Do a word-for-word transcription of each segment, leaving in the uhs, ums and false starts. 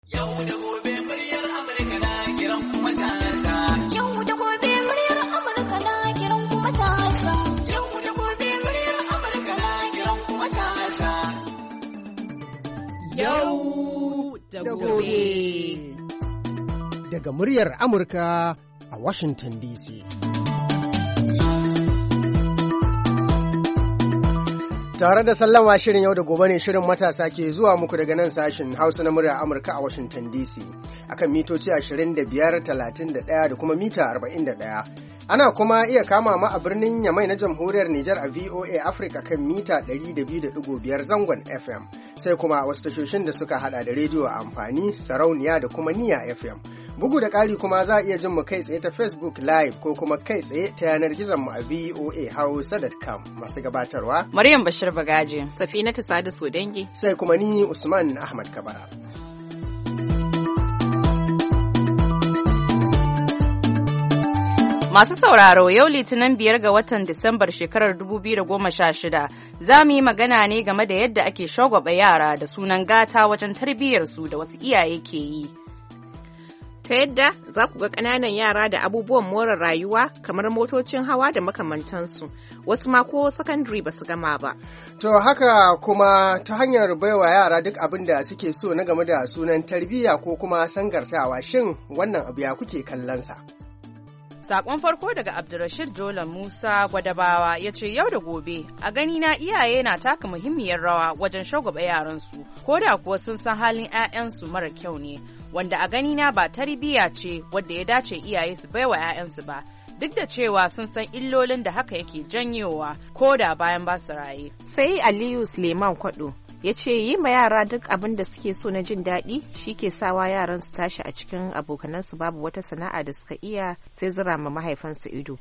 Yau da gobe muryar Amurka na kiran kuma matasa. Yau da gobe muryar Amurka na kiran kuma matasa. Yau da gobe muryar Amurka na kiran kuma matasa. Yau da gobe. Daga muryar Amurka a Washington D C. Tare da sallama shirin yau da gobe ne shirin matasa ke zuwa muku daga nan sashen Hausa na murya Amurka a Washington D C akan mitoci ashirin da biyar, talatin da ɗaya da kuma mita arba'in da ɗaya. Ana kuma iya kama mu a birnin Yamai na Jamhuriyar Nijar a V O A Africa kan mita ɗari da biyu da ɗigo biyar zangon F M, sai kuma wasu tashoshin da suka hada da rediyo a amfani, sarauniya da kuma niya F M. Bugu da ƙari kuma za a iya jin mu kai tsaye ta Facebook Live ko kuma kai tsaye ta yanar gizon mu a V O A Hausa dot com. Masu gabatarwa Maryam Bashir Bagaji, Safinatu Sada Sodangi, sai kuma ni Usman Ahmad Kabara. Masu sauraro, yau Litinin biyar ga watan Disambar shekarar dubu biyu da goma sha shida za mu yi magana ne game da yadda ake shagwaba yara da sunan gata wajen tarbiyyarsu da wasu iyaye ke yi. Ta yadda za ku ga ƙananan yara da abubuwan more rayuwa kamar motocin hawa da makamantansu, wasu ma ko sakandare ba su gama ba. To haka kuma ta hanyar baiwa yara duk abin da suke so na game da sunan tarbiyya ko kuma sangartawa, shin wannan abu ya kuke kallonsa? Sakon farko daga Abdulrashid Jolan Musa Gwadabawa ya ce yau da gobe a gani na iyaye na taka muhimmiyar rawa wajen shagwaba yaransu, ko da kuwa sun san halin 'ya'yansu mara kyau ne, wanda a gani na ba tarbiyya ce wadda ya dace iyaye su baiwa 'ya'yansu ba, duk da cewa sun san illolin da haka yake janyowa ko da bayan ba su raye. Sai Aliyu Suleiman Kwado ya ce yi ma yara duk abin da suke so na jin daɗi shi ke sawa yaran su tashi a cikin abokanansu babu wata sana'a da suka iya sai zira ma mahaifansu ido.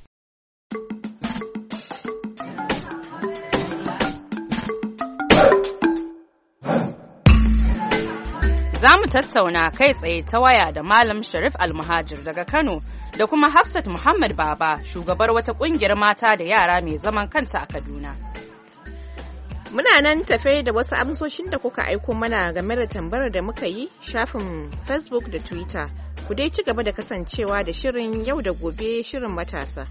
Za mu tattauna kai tsaye ta waya da Malam Sharif Almuhajir daga Kano da kuma Hafsat Muhammad Baba, shugabar wata ƙungiyar mata da yara mai zaman kanta a Kaduna. Muna nan tafe da wasu amsoshin da kuka aiko mana game da tambayar da muka yi shafin Facebook da Twitter. Ku dai ci gaba da kasancewa da shirin yau da gobe shirin matasa.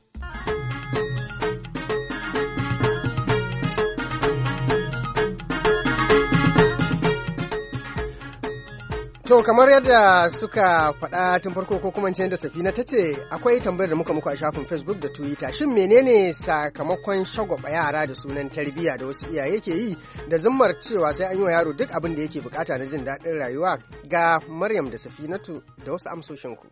To kamar yadda suka faɗa tun farko ko kuma yadda Safina ta ce akwai tambayar da muka muku a shafin Facebook da Twitter, shin menene sakamakon shagwaba yara da sunan tarbiyya da wasu iyaye ke yi da zummar cewa sai an yi wa yaro duk abin da yake bukata na jin daɗin rayuwa? Ga Maryam da Safinatu da wasu amsoshinku.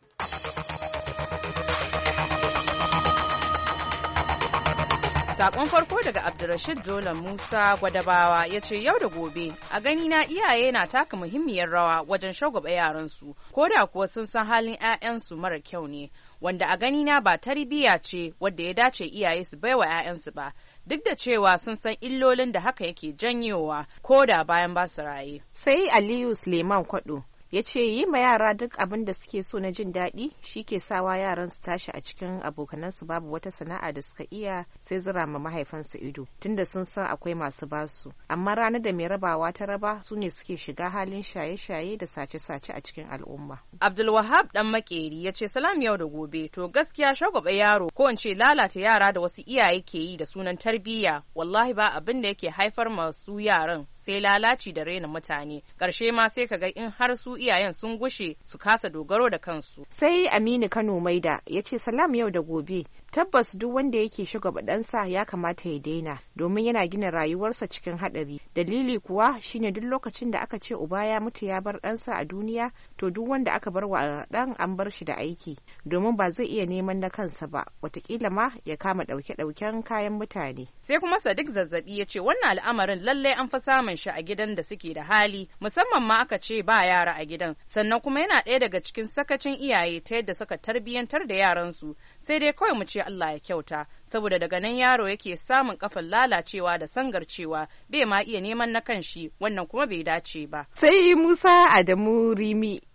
Sakon farko daga Abdulrashid Jolan Musa Gwadabawa ya ce yau da gobe a gani na iyaye na taka muhimmiyar rawa wajen shagwaba yaransu, ko da kuwa sun san halin 'ya'yansu mara kyau ne, wanda a gani na ba tarbiyya ce wadda ya dace iyaye su baiwa 'ya'yansu ba, duk da cewa sun san illolin da haka yake janyowa ko da bayan ba su raye. Sai Aliyu Suleiman Kwado ya ce yi ma yara duk abin da suke so na jin daɗi shi ke sawa yaran su tashi a cikin abokanansu babu wata sana'a da suka iya sai zira ma mahaifansu ido, tunda sun san akwai masu basu, amma ranar da mai rabawa ta raba su ne suke shiga halin shaye-shaye da sace-sace a cikin al'umma. Abdulwahab dan Makeri ya ce salam yau da gobe, to gaskiya shagwaba yaro ko in ce lalata yara da wasu iyaye ke yi da sunan tarbiyya wallahi ba abin da yake haifar masu yaran sai lalaci da raina mutane, ƙarshe ma sai kaga in har su iyayen sun gushe su kasa dogaro da kansu. Sai Aminu Kano Maida ya ce salam yau da gobe, tabbas duk wanda yake shagwaba ɗansa ya kamata ya daina domin yana gina rayuwarsa cikin haɗari. Dalili kuwa shine duk lokacin da aka ce uba ya mutu ya bar ɗansa a duniya, to duk wanda aka bar wa ɗan an bar shi da aiki domin ba zai iya neman na kansa ba, watakila ma ya kama ɗauke-ɗauken kayan mutane. Sai kuma Sadiq Zazzabi ya ce wannan al'amarin lallai an fi samun shi a gidan da suke da hali, musamman ma aka ce ba yara a gidan, sannan kuma yana ɗaya daga cikin sakacin iyaye ta yadda suka tarbiyyantar da yaransu, sai dai kawai mu ce Allah ya kyauta, saboda daga nan yaro yake samun kafan lalacewa da sangarcewa bai ma iya neman na kanshi, wannan kuma bai dace ba. Sai Musa Adamu Rimi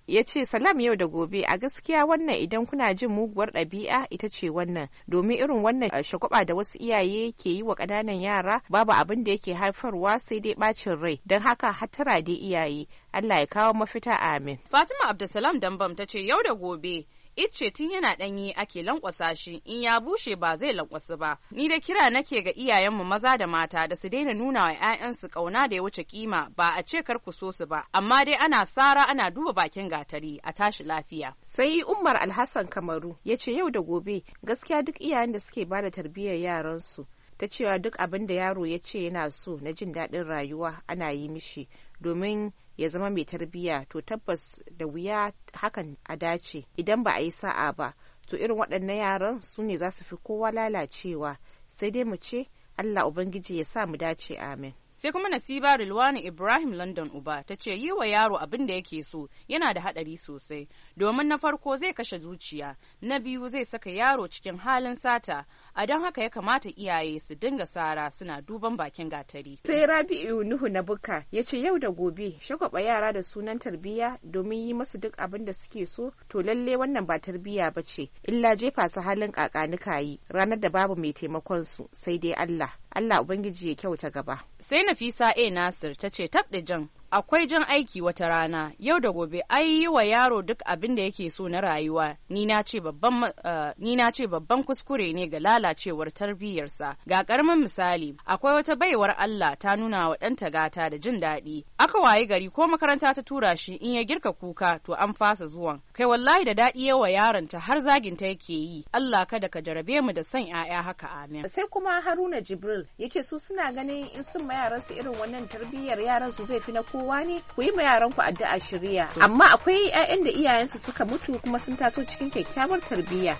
ya ce salam yau da gobe, a gaskiya wannan idan kuna jin muguwar ɗabi'a ita ce wannan, domin irin wannan shagwaba da wasu iyaye ke yi wa ƙananan yara babu abin da yake haifarwa sai dai bacin rai, don haka hattara dai iyaye. Allah ya kawo mafita, amin. Fatima Abdulsalam Dambam ta ce yau da gobe Ice tun yana ɗanyi ake lankwasa shi, in ya bushe ba zai lankwasu ba. Ni da kira nake ga iyayenmu maza da mata da su daina nuna wa 'ya'yansu ƙauna da ya wuce kima, ba a ce kar ku so su ba, amma dai ana sara ana duba bakin gatari, a tashi lafiya. Sai Umar Alhassan Kamaru ya ce yau da gobe gaskiya duk iyayen da suke bada tarbiyyar yaransu ta cewa duk abin da yaro ya ce yana so na jin daɗin rayuwa ana yi mishi domin ya zama mai tarbiyya, to tabbas da wuya hakan a dace idan ba a yi sa'a ba, to irin waɗannan yaran su ne za su fi kowa lalacewa, sai dai mu ce Allah Ubangiji ya sa mu dace, amin. Sai kuma Nasiba Rilwani Ibrahim London Uba ta ce yi wa yaro abin da yake so yana da haɗari sosai, domin na farko zai kashe zuciya, na biyu zai saka yaro cikin halin sata, a don haka ya kamata iyaye su dinga sara suna duban bakin gatari. Sai Rabi'u Nuhu na Buka ya ce yau da gobe shagwaba yara da sunan tarbiyya domin yi masu duk abin da suke so, to lalle wannan ba tarbiyya ba ce, illa jefa su halin kakanika yi ranar da babu mai taimakon su sai dai Allah. Allah Ubangiji ya kyauta gaba. Sai Nafisa A. Nasir ta ce tabɗe jan akwai jan aiki wata rana, yau da gobe ai yi wa yaro duk abin da yake so na rayuwa, ni na ce babban uh, ni na ce babban kuskure ne ga lalacewar tarbiyyarsa. Ga karamin misali, akwai wata baiwar Allah ta nuna wa ɗanta gata da jin daɗi, aka waye gari ko makaranta ta tura shi in ya girka kuka to an fasa zuwan, kai wallahi da daɗi yawa yaronta har zaginta yake yi. Allah kada ka jarabe mu da son 'ya'ya haka, amin. Sai kuma Haruna Jibril ya ce su suna ganin in sun ma yaransu irin wannan tarbiyyar yaransu zai fi na ko ne ku yi ma yaranku addu'a shirya, amma akwai 'ya'yan da iyayensu suka mutu kuma sun taso cikin kyakkyawar tarbiyya.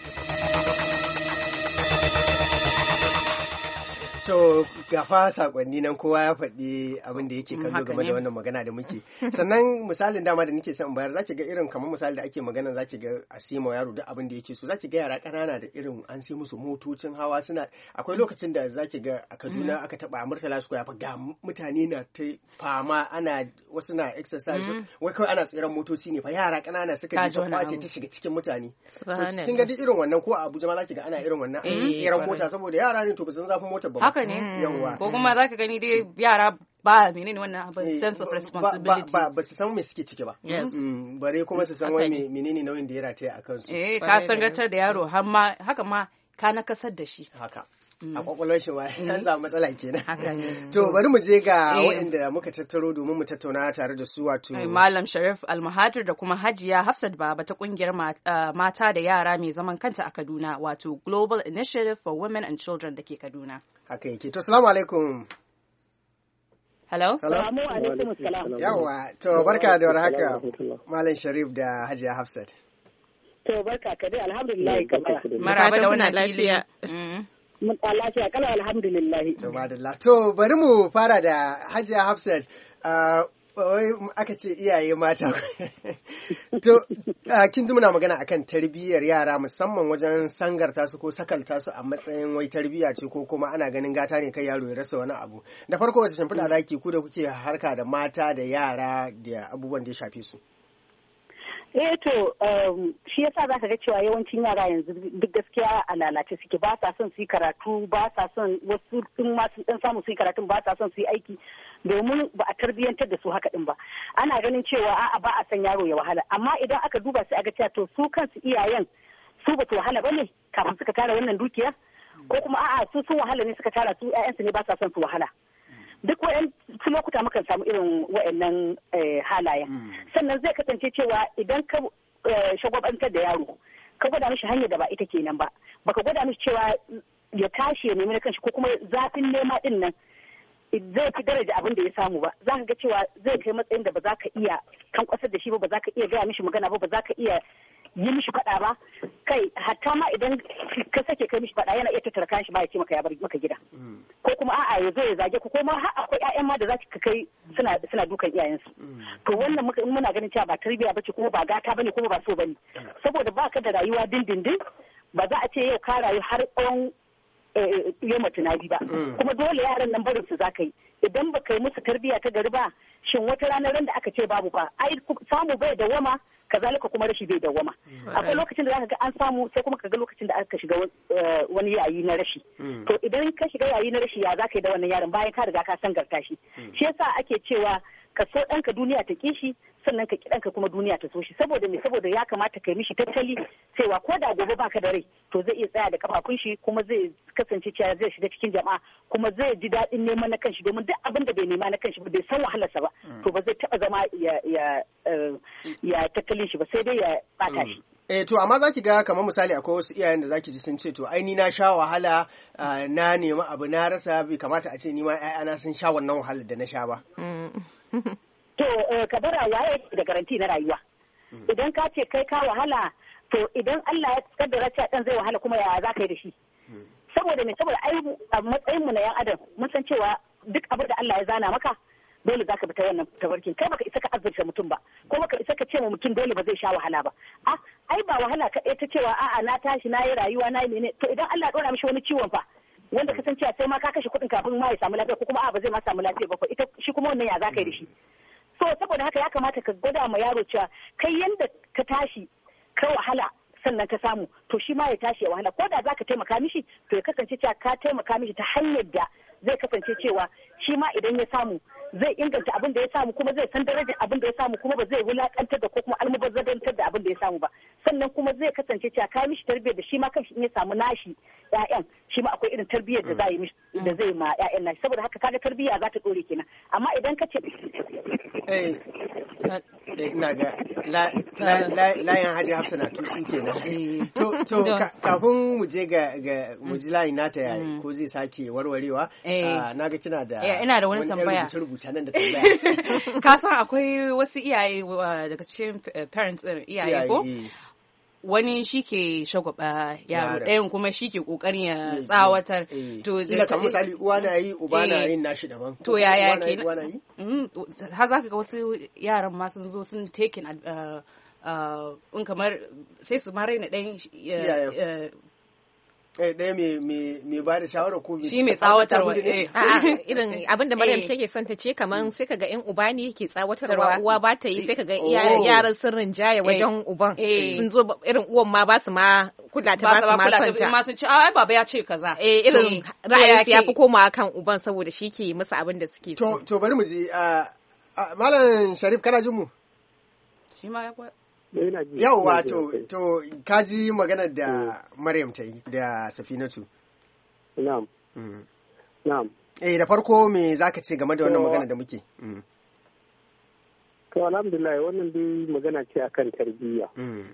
To gafa sakonni nan kowa ya faɗi abin da yake kallo game da wannan magana da muke. Sannan misalin dama da nake son bayar zaki ga irin kamar misali da ake magana zaki ga a sima yaro duk abin da yake so, zaki ga yara ƙanana da irin an sai musu motocin hawa suna, akwai lokacin da zaki ga a Kaduna aka taba a Murtala Square fa ga mutane na ta fama ana wasu na exercise wai kawai ana tseren motoci ne fa yara ƙanana suka je ta kwace ta shiga cikin mutane. Kin ga duk irin wannan ko a Abuja ma zaki ga ana irin wannan a tseren mota saboda yara ne to ba san zafin motar ba. Haka ne. Ko kuma za ka gani dai yara ba menene wannan abin sense of responsibility. Ba ba su san me suke ciki ba. Bare kuma su san wai menene nauyin da ya rataya a kansu. Eh ka san gatar da yaro har ma haka ma ka na kasar da shi. Haka. A kwakwalwar shi ma ya samu matsala kenan. To bari mu je ga waɗanda muka tattaro domin mu tattauna tare da su, wato Malam Sharif Almahajir da kuma Hajiya Hafsat Baba ta kungiyar mata da yara mai zaman kanta a Kaduna, wato Global Initiative for Women and Children da ke Kaduna. Haka yake. To assalamu alaikum. Hello? Salamu alaikum assalam. Yawa, to barka da warhaka Malam Sharif da Hajiya Hafsat. To barka ka dai, alhamdulillah kamar. Maraba da wannan lafiya. Mun lafiya kala alhamdulillah. To madalla. To bari mu fara da Hajiya Hafsat. Wai aka ce iyaye mata. To kin ji muna magana akan tarbiyyar yara musamman wajen sangarta su ko sakalta su a matsayin wai tarbiyya ce ko kuma ana ganin gata ne kai yaro ya rasa wani abu. Da farko wace shimfiɗa zaki ku da kuke harka da mata da yara da abubuwan da ya shafe su? Eh to shi yasa za ka ga cewa yawancin yara yanzu duk gaskiya a lalace suke, ba sa son su yi karatu, ba sa son wasu in ma sun dan samu su yi karatun ba sa son su yi aiki domin ba a tarbiyyantar da su haka din ba. Ana ganin cewa a'a ba a son yaro ya wahala, amma idan aka duba sai aga cewa to su kansu iyayen su ba su wahala bane kafin suka tara wannan dukiya, ko kuma a'a su sun wahala ne suka tara su ƴaƴansu ne ba sa son su wahala. Duk wa'yan su lokuta mukan samu irin wa'annan halayen. Sannan zai kasance cewa idan ka shagwabantar da yaro ka gwada mishi hanyar da ba ita kenan ba, baka gwada mishi cewa ya tashi ya nemi na kanshi ko kuma zafin nema din nan zai fi daraja abin da ya samu ba, za ka ga cewa zai kai matsayin da ba za ka iya kan kwasar da shi ba, ba za ka iya gaya mishi magana ba, ba za ka iya yi mishi faɗa ba, kai hatta ma idan ka sake kai mishi faɗa yana iya tattara kayan shi ba ya ce maka ya bar maka gida, ko kuma a'a ya zo ya zage ku, ko ma har akwai ƴaƴan ma da za ka kai suna suna dukan iyayensu. To wannan muka muna ganin cewa ba tarbiyya bace kuma ba gata bane kuma ba so bane, saboda ba ka da rayuwa dindindin, ba za a ce yau ka rayu har tsawon yau tunani ba, kuma dole yaran nan barin su za ka yi idan baka yi musu tarbiyya ta gari ba shin wata ranar ran da aka ce babu ba ai samu bai dawama kazalika kuma rashi bai dawama akwai lokacin da zaka ga an samu sai kuma ka ga lokacin da aka shiga wani yayi na rashi to idan ka shiga yayi na rashi ya zaka yi da wannan yaron bayan ka riga ka sangarta shi shi yasa ake cewa ka so ɗanka duniya ta ƙi shi sannan ka ƙi ɗanka kuma duniya ta so shi saboda me saboda ya kamata ka yi mishi tattali cewa ko da gobe baka da rai to zai iya tsaya da kafafun shi kuma zai kasance cewa zai shiga cikin jama'a kuma zai ji daɗin neman na kanshi domin duk abin da bai nema na kanshi ba bai san wahalarsa ba to ba zai taɓa zama ya ya ya tattalin shi ba sai dai ya ɓata shi. Eh to amma zaki ga kamar misali akwai wasu iyayen da zaki ji sun ce to ai ni na sha wahala na nemi abu na rasa bai kamata a ce ni ma ƴaƴana sun sha wannan wahalar da na sha ba. To ka bara waye da garanti na rayuwa idan ka ce kai ka wahala to idan Allah ya kaddara cewa dan zai wahala kuma ya za ka yi da shi saboda me saboda ai a matsayin mu na yan adam mun san cewa duk abin da Allah ya zana maka dole za ka bi ta wannan tabarkin kai baka isa ka azurta mutum ba ko baka isa ka ce ma mutum dole ba zai sha wahala ba a ai ba wahala kaɗai ta cewa a'a na tashi na yi rayuwa na yi mene to idan Allah ya ɗora mishi wani ciwon fa wanda ka san cewa sai ma ka kashe kuɗin kafin ma ya samu lafiya ko kuma a ba zai ma samu lafiya ba ko ita shi kuma wannan ya za ka yi da shi so saboda haka ya kamata ka gwada ma yaro cewa kai yanda ka tashi ka wahala sannan ka samu to shi ma ya tashi ya wahala ko da za ka taimaka mishi to ya kasance cewa ka taimaka mishi ta hanyar da zai kasance cewa shi ma idan ya samu zai inganta abin da ya samu kuma zai san darajar abin da ya samu kuma ba zai wulakantar da ko kuma almubazzarantar da abin da ya samu ba sannan kuma zai kasance cewa ka mishi tarbiyyar da shi ma kanshi in ya samu nashi ƴaƴan shi ma akwai irin tarbiyyar da zai mishi da zai ma ƴaƴan nashi saboda haka kaga tarbiyya za ta dore kenan amma idan ka ce eh ina ga layin Hajji Hafsa na tushi kenan to to kafin mu je ga mu ji layin nata yayi ko zai sake warwarewa na ga kina da ina da wani tambaya rubuce nan da tambaya ka san akwai wasu iyaye daga cikin parents iyaye ko wani shi ke shagwaba yaro ɗayan kuma shi ke ƙoƙarin ya tsawatar to ila kan misali uwa na yi uba na yin nashi daban to yaya ke har za ka ga wasu yaran ma sun zo sun taken in kamar sai su ma raina ɗayan ɗaya mai ba da shawara ko shi mai tsawatarwa irin abin da Maryam take son ta ce kaman sai kaga in uba ne yake tsawatarwa uwa ba ta yi sai kaga yaran sun rinjaye wajen uban sun zo irin uwan ma ba su ma kula ta ba su ma santa ma sun ce ai baba ya ce kaza eh irin ra'ayin ya fi komawa kan uban saboda shi ke musu abin da suke so to bari mu ji Malam Sharif kana jin mu shi ma ya yau wato to kaji maganar da Maryam ta yi da Safinatu. Na'am. Na'am. Eh da farko me zaka ce game da wannan magana da muke? To alhamdulillah wannan dai magana ce akan tarbiyya.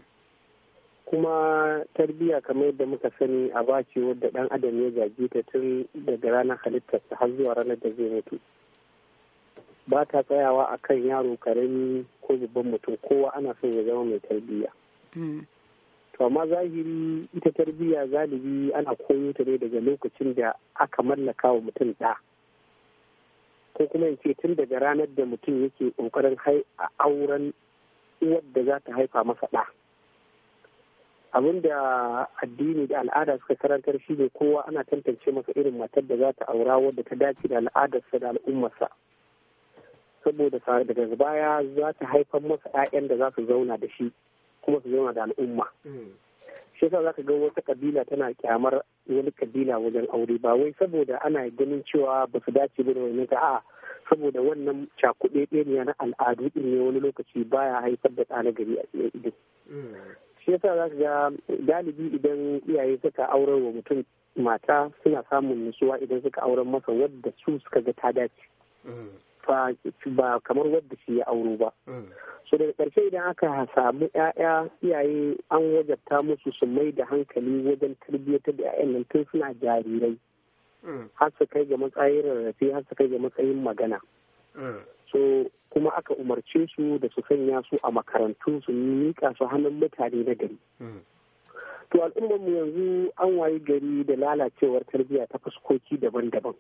Kuma tarbiyya kamar yadda muka sani a bace wadda dan adam ya gaje ta tun daga ranar halittarsa har zuwa ranar da zai mutu. Ba ta tsayawa a kan yaro karami ko babban mutum kowa ana son ya zama mai tarbiyya. To amma zahiri ita tarbiyya galibi ana koyo ta ne daga lokacin da aka mallaka wa mutum ɗa. Ko kuma in ce tun daga ranar da mutum yake ƙoƙarin a auren uwar da za ta haifa masa ɗa. Abin da addini da al'ada suka karantar shi ne kowa ana tantance masa irin matar da za ta aura wadda ta dace da al'adarsa da al'ummarsa. Saboda daga baya za ta haifar masa 'ya'yan da za su zauna da shi kuma su zauna da al'umma. Shi yasa za ka ga wata kabila tana kyamar wani kabila wajen aure ba wai saboda ana ganin cewa ba su dace ba da wani a'a saboda wannan cakuɗe ɗaya na al'adu ɗin ne wani lokaci baya haifar da ɗa na gari a ido. Shi yasa za ka ga galibi idan iyaye suka aurar wa mutum mata suna samun nutsuwa idan suka auren masa wadda su suka ga ta dace. ba kamar wadda shi ya auro ba. So daga ƙarshe idan aka samu ‘ya'ya iyaye an wajabta musu su mai da hankali wajen tarbiyyatar da ‘ya'yan nan tun suna jarirai. Har su kai ga matsayin rarrafe har su kai ga matsayin magana. So kuma aka umarce su da su sanya su a makarantu su miƙa su hannun mutane na gari. To al'ummarmu yanzu an wayi gari da lalacewar tarbiyya ta fuskoki daban-daban.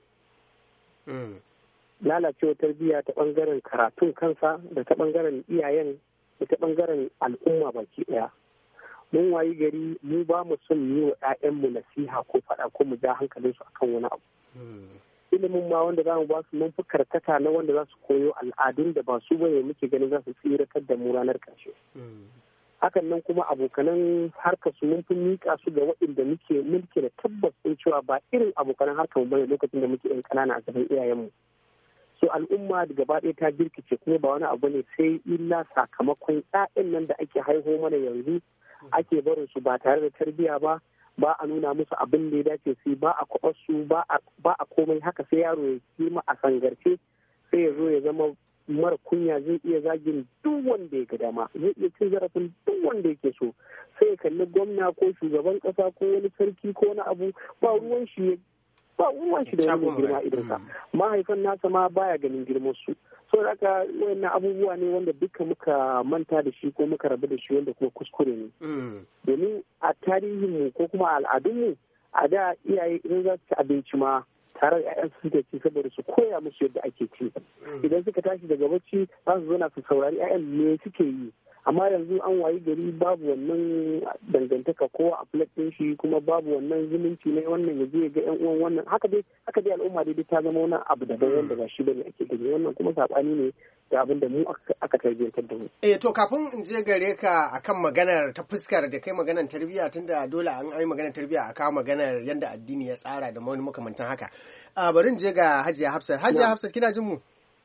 lalacewar tarbiyya ta bangaren karatun kansa da ta bangaren iyayen da ta bangaren al'umma baki daya mun wayi gari mu ba mu son yi wa 'ya'yanmu nasiha ko faɗa ko mu ja hankalinsu akan wani abu ilimin ma wanda za mu ba su mun fi karkata na wanda za su koyo al'adun da ba su bane muke ganin za su tsiratar da mu ranar ƙarshe. Hakan nan kuma abokanan harkar su mun fi miƙa su ga waɗanda muke mulki da tabbas ɗin cewa ba irin abokanan harkar mu bane lokacin da muke ƴan ƙanana a gaban iyayenmu. So al'umma da gaba ɗaya ta birkice kuma ba wani abu ne sai illa sakamakon ƴaƴan nan da ake haihu mana yanzu ake barin su ba tare da tarbiyya ba, ba a nuna musu abin da ya dace su ba a kwaɓar su ba a komai, haka sai yaro ya kima a sangarce sai ya zo ya zama mara kunya, zai iya zagin duk wanda ya ga dama, zai iya cin zarafin duk wanda yake so, sai ya kalli gwamna ko shugaban kasa ko wani sarki ko wani abu ba ruwan shi ba ruwan shi da wani girma idansa, mahaifan nasa ma baya ganin girman su. So haka wayannan abubuwa ne wanda duka muka manta da shi ko muka rabu da shi wanda kuma kuskure ne. Domin a tarihinmu ko kuma a al'adunmu a da iyaye idan za su ci abinci ma tare da 'ya'yansu suke ci saboda su koya musu yadda ake ci. Idan suka tashi daga bacci za su zauna su saurari 'ya'yan me suke yi. Amma yanzu an wayi gari babu wannan dangantaka ko a ɗin shi kuma babu wannan zumunci ne wannan ya je ga yan uwan wannan haka dai haka dai al'umma dai ta zama wani abu daban wanda ba shi bane ake gani, wannan kuma sabani ne da abin da mu aka tarbiyyantar da mu. Eh to kafin in je gare ka akan maganar ta fuskar da kai maganar tarbiyya, tunda dole an yi maganar tarbiyya a kawo maganar yadda addini ya tsara da wani makamantan haka. Bari in je ga Hajiya Hafsat. Hajiya Hafsat kina jin mu?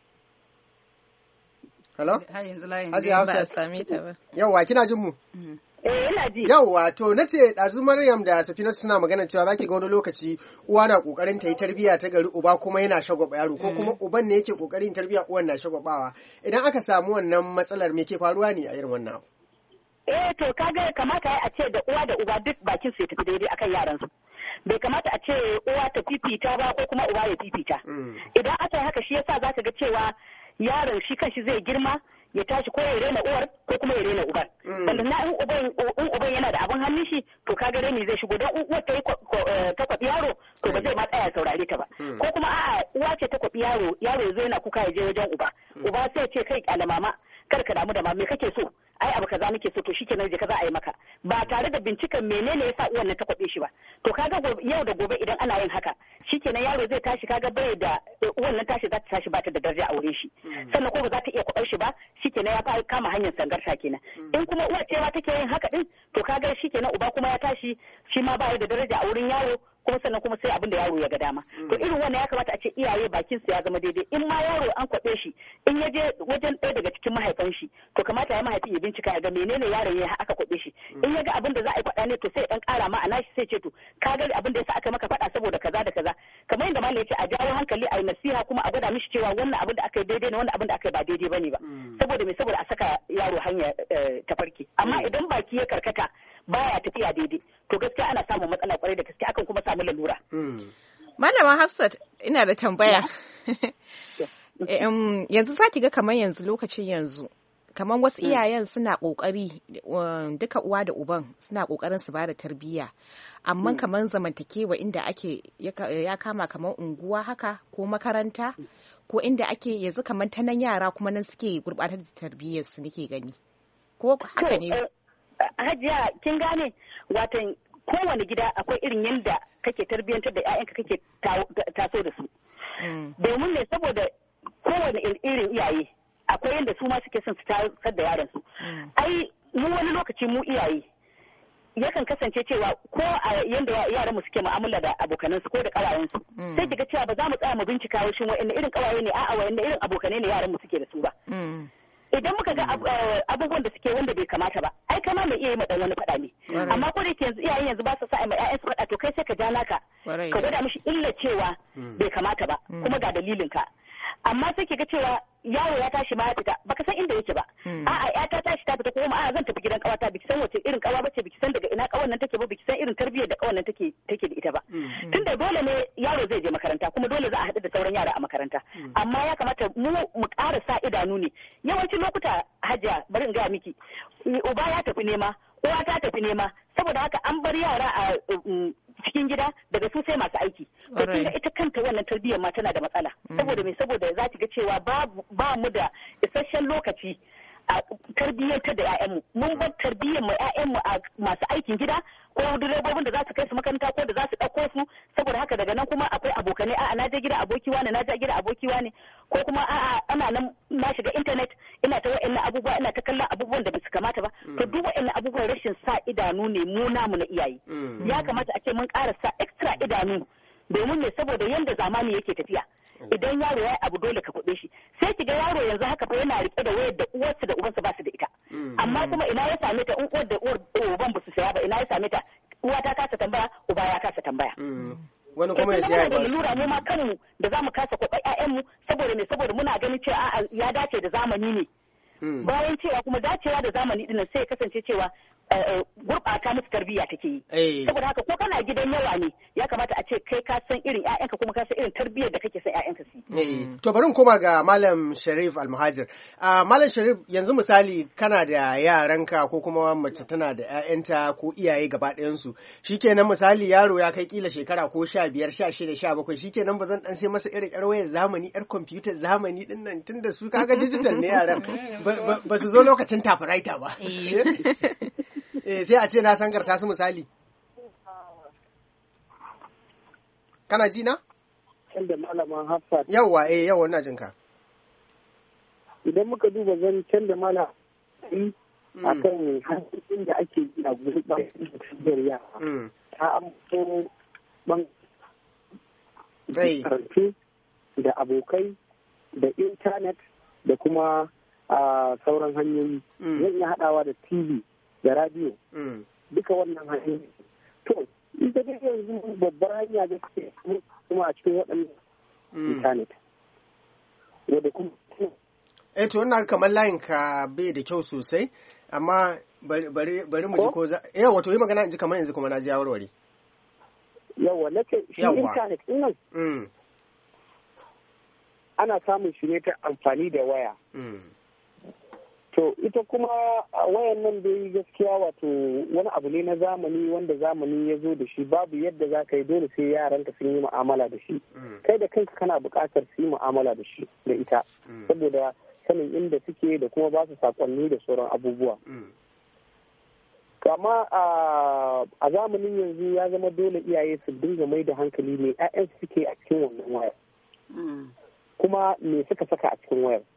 Hello? Har yanzu layin da ba a same ta ba. Yawwa kina jin mu? Eh ina ji. Yawwa to nace ɗazu Maryam da Safinatu suna magana cewa zaki ga wani lokaci uwa na kokarin ta yi tarbiyya ta gari, uba kuma yana shagwaba yaro ko kuma uban ne yake kokarin tarbiyya uwan na shagwabawa. Idan aka samu wannan matsalar me ke faruwa ne a irin wannan abu? Eh to kaga kamata a ce da uwa da uba duk bakin su ya tafi daidai akan yaran su. Bai kamata a ce uwa ta fifita ba ko kuma uba ya fifita. Idan aka yi haka shi yasa zaka ga cewa yaron shi kanshi zai girma ya tashi ko ya rena uwar ko kuma ya rena uban. Wanda na in uban in uban yana da abin hannun shi to kaga reni zai shigo, dan uwar ta yi ta kwabi yaro to ba zai ma tsaya saurare ta ba. Ko kuma a'a uwa ce ta kwabi yaro, yaro ya zo yana kuka ya je wajen uba. Uba sai ya ce kai kyale mama kar ka damu da mama me kake so? Ai abu kaza nake so to shikenan je kaza a yi maka, ba tare da binciken menene yasa uwan nan ta kwabe shi ba. To kaga yau da gobe idan ana yin haka shikenan yaro zai tashi kaga bai da uwan nan tashi za ta tashi ba ta da daraja a wurin shi, sannan ko ba za ta iya kwabar shi ba, shikenan ya fara kama hanyar sangarta kenan. In kuma uwa ce ma take yin haka din to kaga shikenan uba kuma ya tashi shi ma ba da daraja a wurin yaro, kuma sannan kuma sai abin da yaro ya ga dama. To irin wannan ya kamata a ce iyaye bakin su ya zama daidai. In ma yaro an kwabe shi in ya je wajen ɗaya daga cikin mahaifan shi to kamata ya mahaifi ya bincika ya ga menene yaron ya aka kwabe shi. In ya ga abin da za a yi faɗa ne to sai ya dan ƙara ma ana shi sai ce to ka ga abin da yasa aka maka faɗa saboda kaza da kaza. Kamar yadda malam ya ce a jawo hankali a yi nasiha kuma a gwada mishi cewa wannan abin da aka yi daidai ne wannan abin da aka yi ba daidai bane ba. Saboda me saboda a saka yaro hanya tafarki. Amma idan baki ya karkata baya tafiya daidai to gaskiya ana samun matsala kwarai da gaske, akan kuma samu lalura. Malama Hafsat ina da tambaya. Yanzu za ki ga kamar yanzu lokacin yanzu kamar wasu iyayen suna kokari duka uwa da uban suna kokarin su bada tarbiyya, amma kamar zamantakewa inda ake ya kama kamar unguwa haka ko makaranta ko inda ake yanzu kamar ta nan yara kuma nan suke gurbatar da tarbiyyar su nake gani ko haka ne? Hajiya kin gane watan kowane gida akwai irin yadda kake tarbiyyantar da 'ya'yanka kake taso da su. Domin ne saboda kowane irin iyaye akwai yadda su ma suke son su tasar da yaran su. Ai mu wani lokaci mu iyaye yakan kasance cewa ko a yanda yaran mu suke mu'amala da abokanan su ko da kawayen su sai kiga cewa ba za mu tsaya mu bincika shin wa'anne irin kawaye ne a'a wa'anne irin abokanai ne yaran mu suke da su ba. Idan muka ga abubuwan da suke wanda bai kamata ba ai kama mai iya yi dan wani faɗa ne, amma ko da yake yanzu iyayen yanzu ba su sa mai ƴaƴan su faɗa to kai sai ka ja naka ka gwada mishi illa cewa bai kamata ba kuma ga dalilin ka. Amma sai kiga cewa yaro ya tashi ma ya fita baka san inda yake ba, a'a ya ta tashi ta fita ko kuma a'a zan tafi gidan kawata biki san wace irin kawa bace, biki san daga ina kawan nan take ba, biki san irin tarbiyyar da kawan nan take take da ita ba. Tunda dole ne yaro zai je makaranta kuma dole za a haɗu da sauran yara a makaranta, amma ya kamata mu mu ƙara sa idanu ne. Yawancin lokuta Hajiya bari in gaya miki uba ya tafi nema uwa ta tafi nema, saboda haka an bar yara a cikin gida daga su sai masu aiki. To kinga ita kanta wannan tarbiyyar ma tana da matsala. Saboda me saboda za ki ga cewa ba mu da isasshen lokaci a tarbiyyantar da 'ya'yanmu mun bar tarbiyyar mu 'ya'yanmu a masu aikin gida ko direbobin da za su kai su makaranta ko da za su ɗauko su saboda haka daga nan kuma akwai abokanai a'a na je gida aboki wane na je gida aboki wane ko kuma a'a ana nan na shiga internet ina ta wa'annan abubuwa ina ta kallon abubuwan da basu kamata ba to duk wa'annan abubuwan rashin sa idanu ne mu namu na iyaye ya kamata a ce mun ƙara sa extra idanu domin ne saboda yanda zamani yake tafiya idan yaro ya yi abu dole ka kuɗe shi sai ki ga yaro yanzu haka fa yana rike da wayar da uwarsa da ubansa ba su da ita amma kuma ina ya same ta in uwar da uwar uban ba su saya ba ina ya same ta uwa ta kasa tambaya uba ya kasa tambaya wani kuma ya saya ba lura mu ma kanmu da zamu kasa kwaɓar ƴaƴanmu saboda ne saboda muna ganin cewa a'a ya dace da zamani ne bayan cewa kuma dacewa da zamani din sai ya kasance cewa gurɓata musu tarbiyya take yi saboda haka ko kana gidan yawa ne ya kamata a ce kai ka san irin ƴaƴanka kuma ka san irin tarbiyyar da kake son ƴaƴanka su yi to bari in koma ga malam Sharif Almuhajir malam Sharif yanzu misali kana da yaranka ko kuma mace tana da ƴaƴanta ko iyaye gaba ɗayan su shikenan misali yaro ya kai kila shekara ko sha biyar sha shida sha bakwai shikenan ba zan dan sai masa irin ƴar wayar zamani ƴar kwamfutar zamani din nan tunda su kaga digital ne yaran ba su zo lokacin typewriter ba Eh, sai a ce na sangarta su misali. Kana ji na? Can da malaman Hafsat. Yawwa, eh, yawwa ina jin ka. Idan muka duba zancen da malam yi a kan hanyoyin da ake yi a gurɓar da yara. Ta amso ban karfe da abokai da intanet da kuma sauran hanyoyi. Zan iya haɗawa da T V. da radio duka wannan hanyoyi to ita dai yanzu babbar hanya da ke kuma a cikin waɗannan internet wadda kuma eh to wannan kamar layin ka bai da kyau sosai amma bari bari mu ji ko za eh wato yi magana in ji kamar yanzu kuma na ji warware yawa nake shi internet din nan ana samun shi ne ta amfani da waya to ita kuma wayan nan dai gaskiya wato wani abu ne na zamani wanda zamani ya zo da shi babu yadda za ka yi dole sai yaranka sun yi mu'amala da shi kai da kanka kana buƙatar su yi mu'amala da shi da ita saboda sanin inda suke da kuma ba su sakonni da sauran abubuwa amma a zamanin yanzu ya zama dole iyaye su dinga mai da hankali ne 'ya'yansu suke a cikin wannan wayar kuma me suka saka a cikin wayar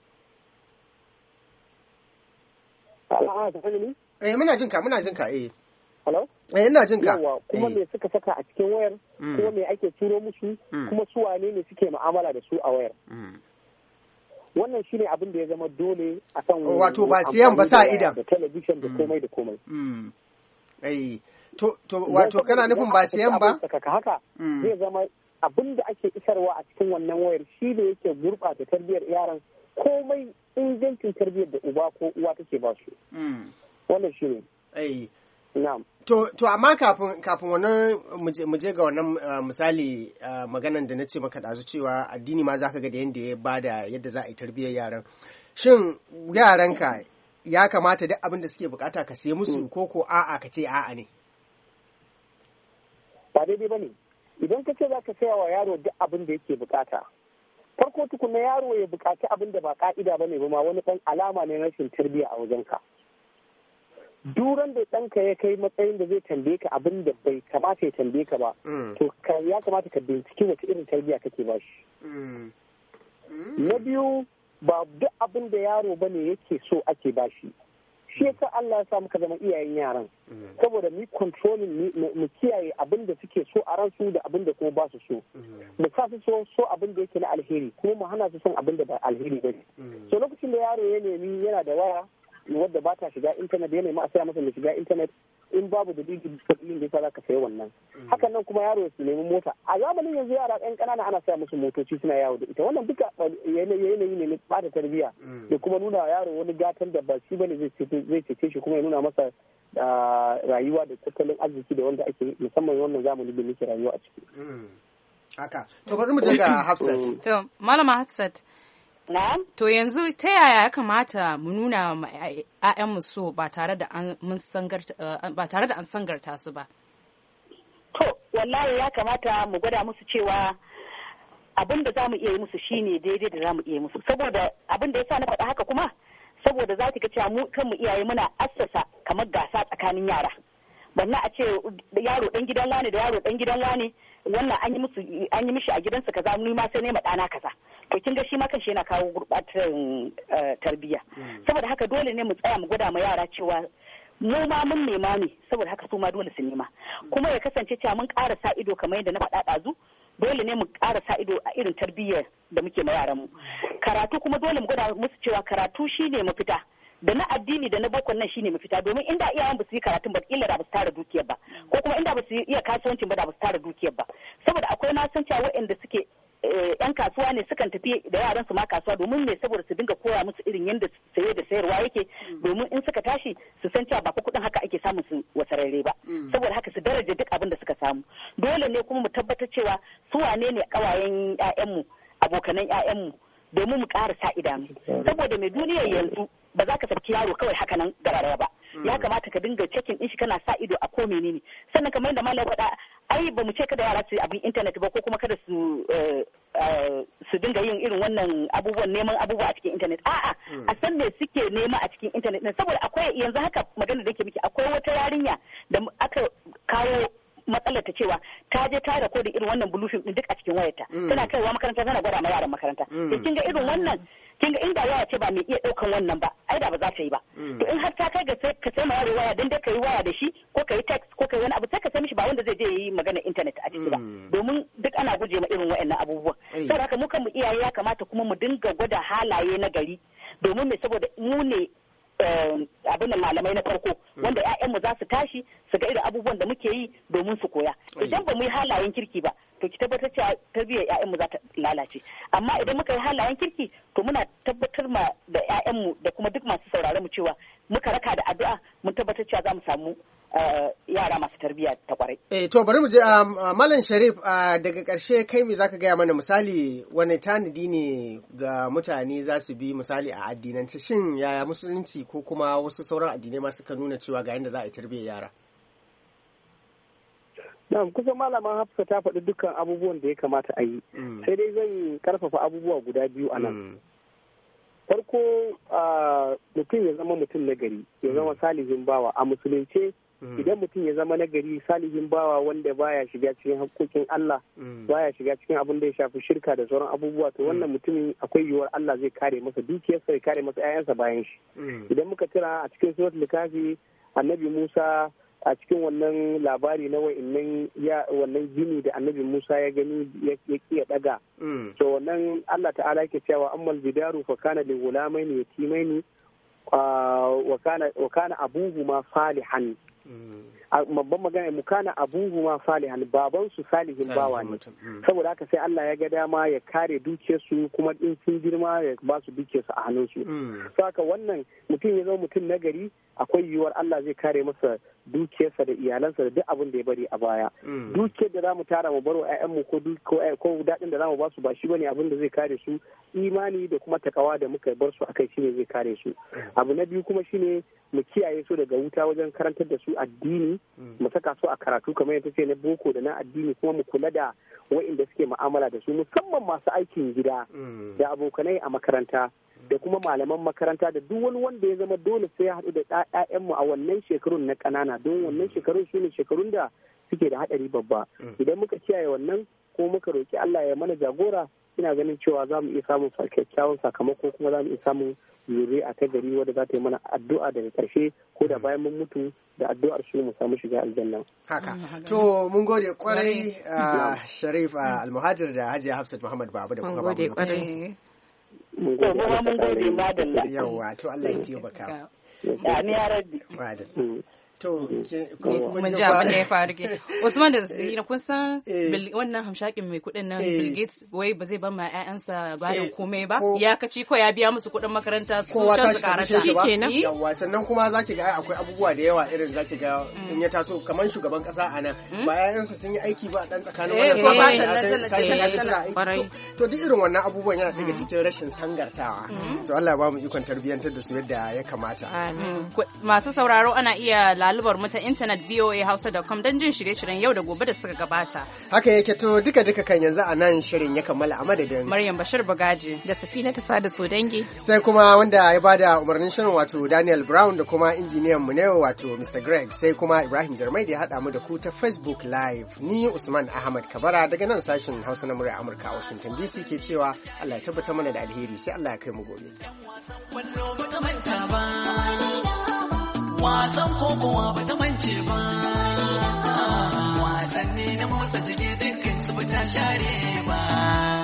Eh muna jinka muna jinka eh. Hello? Eh ina jinka. Yawa kuma me suka saka a cikin wayar kuma me ake turo musu kuma su wane ne suke mu'amala da su a wayar. Wannan shine abin da ya zama dole a kan wato ba siyan ba sa idan da television da komai da komai. Eh to to wato kana nufin ba siyan ba? Haka zai zama abin da ake isarwa a cikin wannan wayar shi ne yake gurɓata tarbiyyar yaran komai ingancin tarbiyyar da uba ko uwa take ba su. Wannan shi ne. Ai. Na'am. To to amma kafin kafin wannan mu je ga wannan misali maganan da na ce maka ɗazu cewa addini ma zaka ga da yanda ya bada yadda za a yi tarbiyyar yaran. Shin yaranka ya kamata duk abin da suke bukata ka sai musu ko ko a'a ka ce a'a ne? Ba daidai bane. Idan ka ce za ka saya wa yaro duk abin da yake bukata. Farko tukuna yaro ya bukaci abin da ba ka'ida ba ne ba ma wani ɗan alama ne na rashin tarbiyya a wajenka. Duran da ɗanka ya kai matsayin da zai tambaye ka abin da bai kamata ya tambaye ka ba, to ya kamata ka binciki wace irin tarbiyya kake ba shi. Na biyu ba duk abin da yaro ba ne yake so ake ba shi. Shi yasa Allah ya sa muka zama iyayen yaran. Saboda mu controlling mu kiyaye abin da suke so a ransu da abin da kuma ba su so. Mu sa su so so abin da yake na alheri kuma mu hana su son abin da ba alheri ba ne. So lokacin da yaro ya nemi yana da waya wadda ba ta shiga intanet ya nemi a saya masa da shiga intanet in babu dalili dalilin da yasa za ka sayi wannan. Hakan nan kuma yaro su nemi mota. A zamanin yanzu yara ɗan ƙanana ana saya musu motoci suna yawo da ita. Wannan duka yanayi ne na ɓata tarbiyya da kuma nuna yaro wani gatan da ba shi bane zai cece shi kuma ya nuna masa rayuwa da tattalin arziki da wanda ake musamman wannan zamani da muke rayuwa a ciki. Haka. To bari mu je ga Hafsat. To malama Hafsat. Na'am. To yanzu ta yaya ya kamata mu nuna ma ƴaƴanmu so ba tare da an mun sangarta ba tare da an sangarta su ba? To wallahi ya kamata mu gwada musu cewa abin da zamu iya yi musu shine daidai da zamu iya musu saboda abin da yasa na faɗa haka kuma saboda za ki ga cewa mu kanmu iyaye muna assasa kamar gasa tsakanin yara. Banna a ce yaro dan gidan wane da yaro dan gidan wane wannan an yi musu an yi mishi a gidansa kaza ni ma sai ne ma dana kaza. To kin ga shi ma kanshi yana kawo gurbatar tarbiyya. Saboda haka dole ne mu tsaya mu gwada ma yara cewa mu ma mun nema ne saboda haka su ma dole su nema. Kuma ya kasance cewa mun ƙara sa ido kamar yadda na faɗa ɗazu dole ne mu ƙara sa ido a irin tarbiyyar da muke ma yaran mu. Karatu kuma dole mu gwada musu cewa karatu shine mafita. Da na addini da na bokon nan shine mafita domin inda iyayen ba su yi karatun ba kila da ba su tara dukiyar ba ko kuma inda ba su iya kasuwancin ba da ba su tara dukiyar ba saboda akwai na san cewa waɗanda suke yan kasuwa ne sukan tafi da yaran su ma kasuwa domin me saboda su dinga koya musu irin yadda saye da sayarwa yake domin in suka tashi su san cewa ba fa kuɗin haka ake samun su wasararre ba saboda haka su daraja duk abin da suka samu dole ne kuma mu tabbatar cewa su wane ne kawayen ƴaƴanmu abokanan ƴaƴanmu domin mu ƙara sa idanu saboda mai duniyar yanzu ba za ka sabki yaro kawai haka nan gararra ba ya kamata ka dinga cekin din shi kana sa ido a ko menene sannan kamar yadda malam faɗa ai ba mu ce kada yara su abin internet ba ko kuma kada su su dinga yin irin wannan abubuwan neman abubuwa a cikin internet a'a a san me suke nema a cikin internet din saboda akwai yanzu haka magana da ke miki akwai wata yarinya da aka kawo matsalar ta cewa ta je ta da kodin irin wannan bluefin din duk a cikin wayarta tana kaiwa makaranta tana gwada ma yaran makaranta to kin ga irin wannan kin ga inda waya ce ba mai iya daukan wannan ba ai da ba za ta yi ba to in har ta kai ga sai ka sai ma yaro waya dan dai kai waya da shi ko kai text ko kai wani abu sai ka sai mishi ba wanda zai je yi magana internet a ciki ba domin duk ana guje ma irin wayannan abubuwa saboda haka mu kan mu iyaye ya kamata kuma mu dinga gwada halaye na gari domin me saboda mu ne abin da malamai na farko wanda ƴaƴanmu za su tashi su ga irin abubuwan da muke yi domin su koya idan ba mu yi halayen kirki ba to ki tabbatar cewa tarbiyyar ƴaƴanmu za ta lalace amma idan muka yi halayen kirki to muna tabbatar ma da ƴaƴanmu da kuma duk masu sauraron mu cewa muka raka da addu'a mun tabbatar cewa za mu samu yara masu tarbiyya ta kwarai. Eh to bari mu je Malam Sharif daga ƙarshe kai me zaka gaya mana misali wani tanadi ne ga mutane za su bi misali a addinance shin yaya musulunci ko kuma wasu sauran addinai ma suka nuna cewa ga yanda za a yi tarbiyyar yara? Na'am kusan malama Hafsa ta faɗi dukkan abubuwan da ya kamata a yi. Sai dai zan karfafa abubuwa guda biyu a nan. Farko mutum ya zama mutum na gari, ya zama salihin bawa a musulunce idan mutum ya zama nagari salihin bawa wanda baya shiga cikin haƙƙoƙin Allah baya shiga cikin abin da ya shafi shirka da sauran abubuwa to wannan mutumin akwai yiwuwar Allah zai kare masa dukiyarsa ya kare masa ƴaƴansa bayan shi idan muka tira a cikin suratul kafi annabi Musa a cikin wannan labari na wa'annan ya wannan gini da annabi Musa ya gani ya kiya daga to wannan Allah ta'ala yake cewa ammal bidaru fa kana li gulamaini yatimaini wa kana wa kana abuhuma salihan babban magana mu kana abuhuma salihan baban su salihin bawa ne saboda haka sai Allah ya ga dama ya kare dukiyarsu kuma in sun girma ya ba su dukiyarsu a hannun su saka wannan mutum ya zama mutum nagari akwai yiwuwar Allah zai kare masa dukiyarsa da iyalansa da duk abin da ya bari a baya dukiyar da zamu tara mu baro ƴaƴanmu ko ko daɗin da zamu ba su ba shi bane abin da zai kare su imani da kuma takawa da muka bar su akai shine zai kare su abu na biyu kuma shine mu kiyaye su daga wuta wajen karantar da su addini mu saka su a karatu kamar yadda ce na boko da na addini kuma mu kula da wa'inda suke mu'amala da su musamman masu aikin gida da abokanai a makaranta da kuma malaman makaranta da duk wani wanda ya zama dole sai ya haɗu da ɗayanmu a wannan shekarun na ƙanana don wannan shekarun su ne shekarun da suke da haɗari babba idan muka kiyaye wannan ko muka roki Allah ya mana jagora ina ganin cewa za mu iya samun kyakkyawan sakamako kuma za mu iya samun zuri'a ta gari wadda za ta yi mana addu'a daga ƙarshe ko da bayan mun mutu da addu'ar su mu samu shiga aljanna. Haka. To mun gode kwarai Sharif Almuhajir da Hajiya Hafsat Muhammad Babu da kuma Babu. Mun gode kwarai. Mun gode madalla. Yawwa to Allah ya taimaka. Amin ya rabbi. Madalla. To, mun ji abin da ya faru ke. Usman da Zina kun san wannan hamshakin mai kuɗin nan Bill Gates wai ba zai ban ma ƴaƴansa bayan komai ba. Ya kaci ko ya biya musu kuɗin makaranta su can su karata. Shi kenan. Yawwa sannan kuma zaki ga akwai abubuwa da yawa irin zaki ga in ya taso kamar shugaban kasa a nan ba ƴaƴansa sun yi aiki ba dan tsakanin wannan to duk irin wannan abubuwan yana daga cikin rashin sangartawa. To Allah ya ba mu ikon tarbiyyantar da su yadda ya kamata. Masu sauraro ana iya lalubar mu ta intanet v o a hausa dot com don jin shirye-shiryen yau da gobe da suka gabata. Haka yake to duka-duka kan yanzu a nan shirin ya kammala a madadin Maryam Bashir Bagaji da Safina ta sada Sodangi. Sai kuma wanda ya bada umarnin shirin wato Daniel Brown da kuma injiniyan mu ne wato Mister Greg, sai kuma Ibrahim Jarmai da ya haɗa mu da ku ta Facebook Live. Ni Usman Ahmad Kabara daga nan sashin Hausa na murya Amurka a Washington D C ke cewa Allah ya tabbatar mana da alheri, sai Allah ya kai mu gobe. Wasan kokowa ba ta mance ba, wasanni na motsa jiki dukkan su ba ta share ba.